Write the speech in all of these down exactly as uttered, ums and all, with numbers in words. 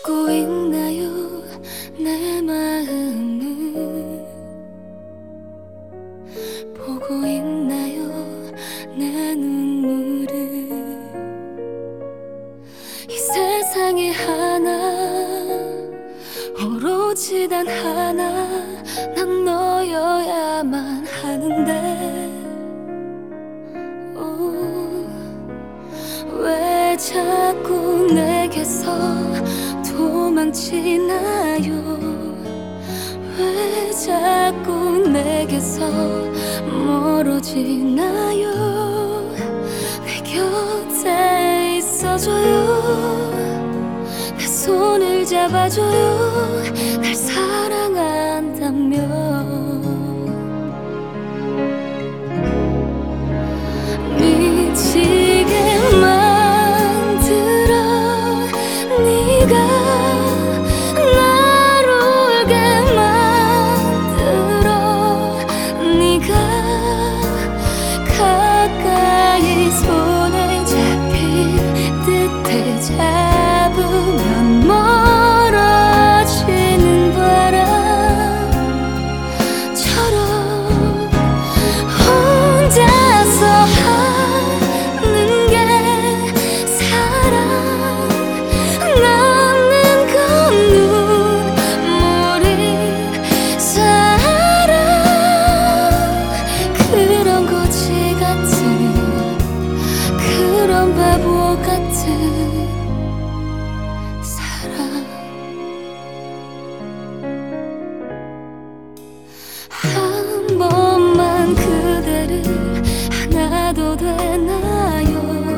보고 있나요 내 마음을 보고 있나요 내 눈물을 이 세상에 하나 오로지 단 하나 난 너여야만 하는데 오, 왜 자꾸 내게서 도망치나요 왜 자꾸 내게서 멀어지나요 내 곁에 있어줘요 내 손을 잡아줘요 날 사랑한다면 미치게 만들어 네가 날 울게 만들어 네가 가까이 손에 잡힐 듯해 잡으면 멀어지는 바람처럼 혼자서 하는 게 사랑 남는 건 눈물이 사랑 그런 거지 같은 그런 바보 같은 사랑 한 번만 그대를 안아도 되나요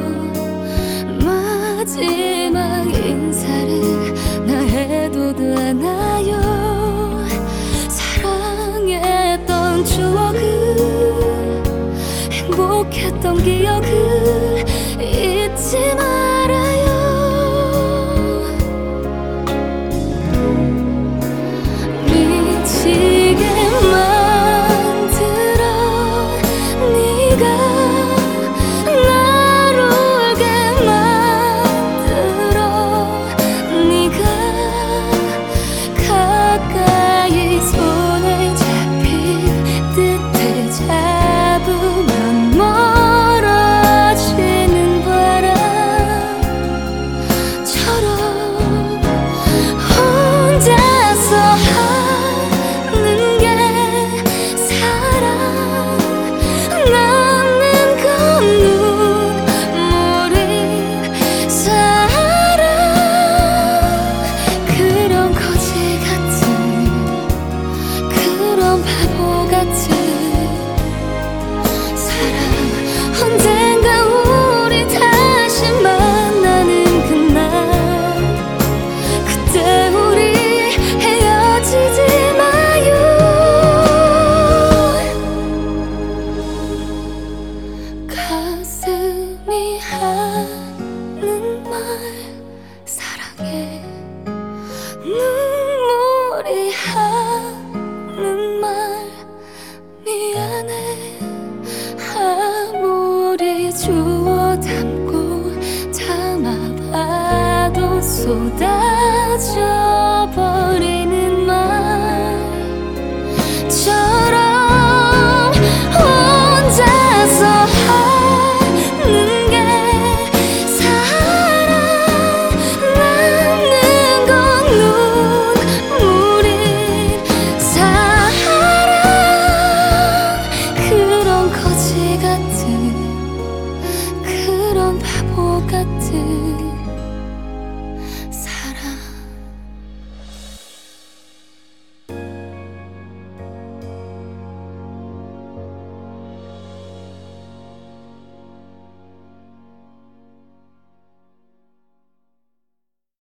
마지막 인사를 나 해도 되나요 사랑했던 추억을 행복했던 기억을 잊지 말아요 미치게 만들어 네가 날 울게 만들어 네가 가까이 손에 잡힐 듯해 잡으면 멀어지는 바람처럼 혼자서 하는 게 사랑 남는 건 눈물이 사랑 그런 거지 같은 그런 바보 같은 사랑 언젠가 우리 다시 만나는 그날 그때 우리 헤어지지 마요 가슴이 하는 말 사랑해 눈물이 하는 말 미안해 아무리 주워 담고 담아봐도 쏟아져 버리는